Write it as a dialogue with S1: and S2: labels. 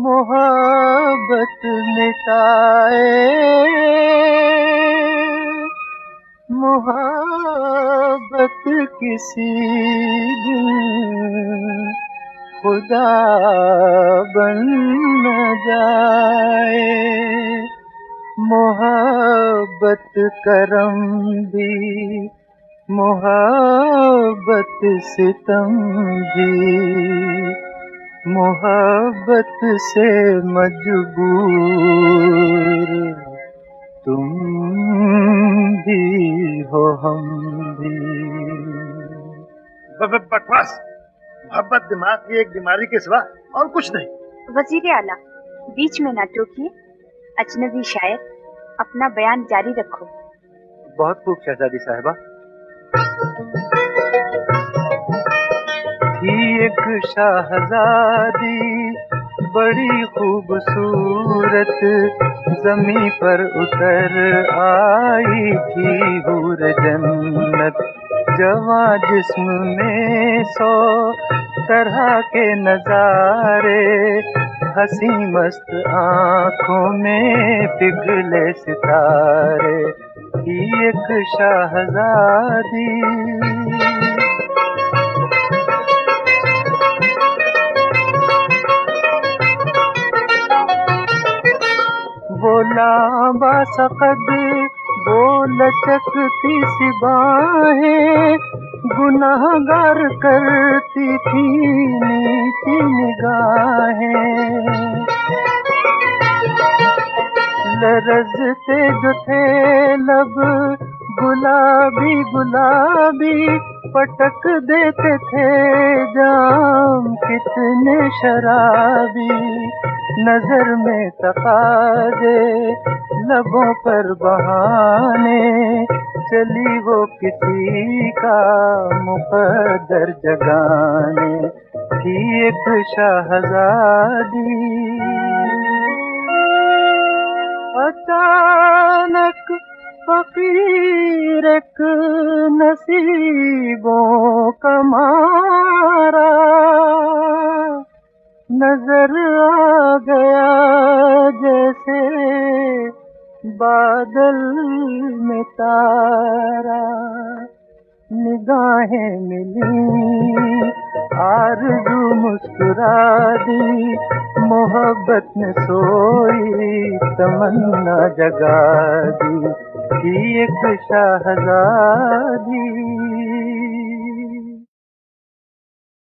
S1: मोहब्बत मिटाए, मोहब्बत किसी दिन खुदा बन न जाए। मोहब्बत करम भी, मोहब्बत सितम भी, मोहब्बत से मजबूर तुम भी हो, हम भी।
S2: बकवास। मोहब्बत दिमाग की एक बीमारी के सिवा और कुछ नहीं।
S3: वजीर आला, बीच में ना टोकिए। अजनबी शायर, अपना बयान जारी रखो।
S1: बहुत खूब शहजादी साहिबा। थी एक शाहजादी बड़ी खूबसूरत, ज़मीं पर उतर आई थी हूर जन्नत। जवां जिस्म में 100 तरह के नजारे, हंसी मस्त आँखों में पिघले सितारे। थी एक शाहजादी, वो लांबा सकद, वो लचकती सी बाहें, गुनाहगार करती थी नीची निगाहें। लरजते जो थे लब गुलाबी गुलाबी, पटक देते थे जाम कितने शराबी। नजर में तकाज़े, लबों पर बहाने, चली वो किसी का मुकद्दर जगाने। थी एक शाहजादी, अचानक फकीर एक नसीबों का मारा, नजर आ गया जैसे बादल में तारा। निगाहें मिली, आरज़ू मुस्कुरा दी, मोहब्बत ने सोई तमन्ना जगा दी। थी एक शाहजादी।